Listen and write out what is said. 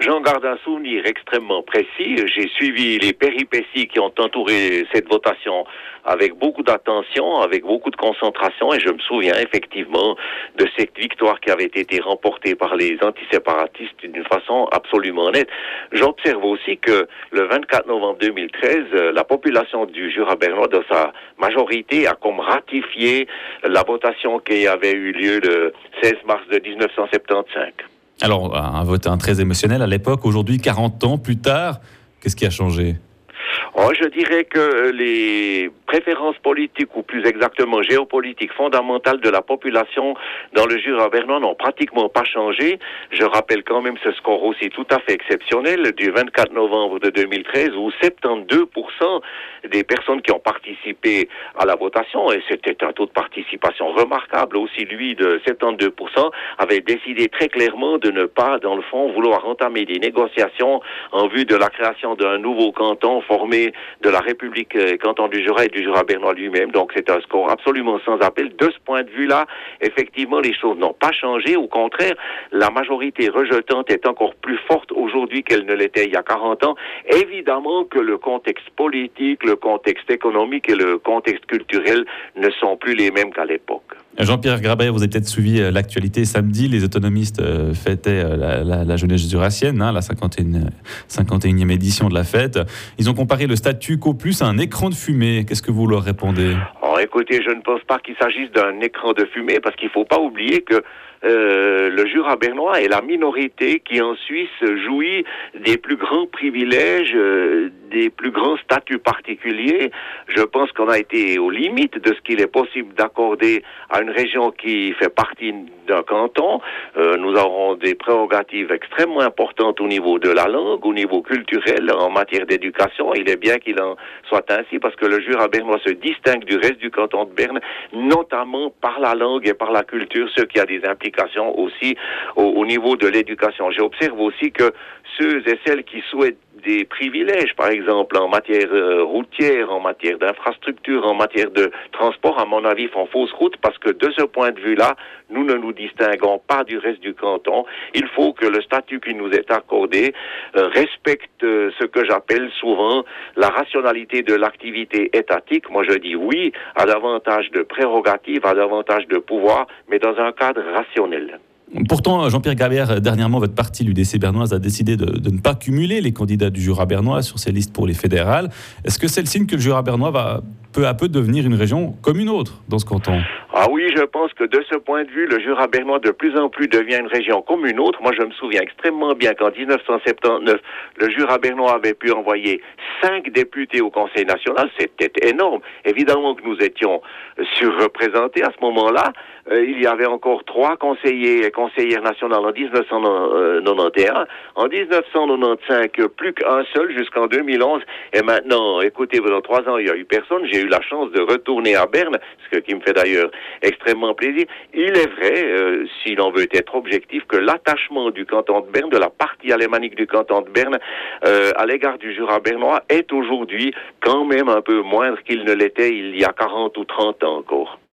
J'en garde un souvenir extrêmement précis. J'ai suivi les péripéties qui ont entouré cette votation avec beaucoup d'attention, avec beaucoup de concentration, et je me souviens effectivement de cette victoire qui avait été remportée par les antiséparatistes d'une façon absolument nette. J'observe aussi que le 24 novembre 2013, la population du Jura bernois, dans sa majorité, a comme ratifié la votation qui avait eu lieu le 16 mars de 1975. Alors, un vote très émotionnel à l'époque. Aujourd'hui, 40 ans plus tard, qu'est-ce qui a changé ? Oh, je dirais que les préférences politiques, ou plus exactement géopolitiques fondamentales de la population dans le Jura bernois n'ont pratiquement pas changé. Je rappelle quand même ce score aussi tout à fait exceptionnel du 24 novembre de 2013 où 72% des personnes qui ont participé à la votation, et c'était un taux de participation remarquable aussi, lui, de 72%, avaient décidé très clairement de ne pas, dans le fond, vouloir entamer des négociations en vue de la création d'un nouveau canton formé de la République canton du Jura et du Jura bernois lui-même. Donc c'est un score absolument sans appel. De ce point de vue-là, effectivement, les choses n'ont pas changé. Au contraire, la majorité rejetante est encore plus forte aujourd'hui qu'elle ne l'était il y a 40 ans. Évidemment que le contexte politique, le contexte économique et le contexte culturel ne sont plus les mêmes qu'à l'époque. Jean-Pierre Grabert, vous avez peut-être suivi l'actualité samedi. Les autonomistes fêtaient la jeunesse jurassienne, la 51e édition de la fête. Ils ont comparé le statu quo plus à un écran de fumée. Qu'est-ce que vous leur répondez ? Alors, écoutez, je ne pense pas qu'il s'agisse d'un écran de fumée, parce qu'il ne faut pas oublier que le Jura bernois est la minorité qui en Suisse jouit des plus grands privilèges, des plus grands statuts particuliers. Je pense qu'on a été aux limites de ce qu'il est possible d'accorder à une région qui fait partie d'un canton. Nous aurons des prérogatives extrêmement importantes au niveau de la langue, au niveau culturel, en matière d'éducation. Il est bien qu'il en soit ainsi, parce que le Jura bernois se distingue du reste du canton de Berne, notamment par la langue et par la culture, ce qui a des implications aussi au niveau de l'éducation. J'observe aussi que ceux et celles qui souhaitent des privilèges, par exemple en matière routière, en matière d'infrastructure, en matière de transport, à mon avis, font fausse route, parce que de ce point de vue-là, nous ne nous distinguons pas du reste du canton. Il faut que le statut qui nous est accordé respecte ce que j'appelle souvent la rationalité de l'activité étatique. Moi, je dis oui à davantage de prérogatives, à davantage de pouvoir, mais dans un cadre rationnel. Pourtant, Jean-Pierre Grabert, dernièrement, votre parti, l'UDC bernoise, a décidé de ne pas cumuler les candidats du Jura bernois sur ses listes pour les fédérales. Est-ce que c'est le signe que le Jura bernois va peu à peu devenir une région comme une autre dans ce canton ? Ah oui, je pense que de ce point de vue, le Jura bernois de plus en plus devient une région comme une autre. Moi, je me souviens extrêmement bien qu'en 1979, le Jura bernois avait pu envoyer 5 députés au Conseil national. C'était énorme. Évidemment que nous étions surreprésentés à ce moment-là. Il y avait encore 3 conseillers et conseillères nationales en 1991. En 1995, plus qu'un seul jusqu'en 2011. Et maintenant, écoutez, dans 3 ans, il n'y a eu personne. J'ai eu la chance de retourner à Berne, ce qui me fait d'ailleurs extrêmement plaisir. Il est vrai, si l'on veut être objectif, que l'attachement du canton de Berne, de la partie alémanique du canton de Berne, à l'égard du Jura bernois, est aujourd'hui quand même un peu moindre qu'il ne l'était il y a 40 ou 30 ans encore.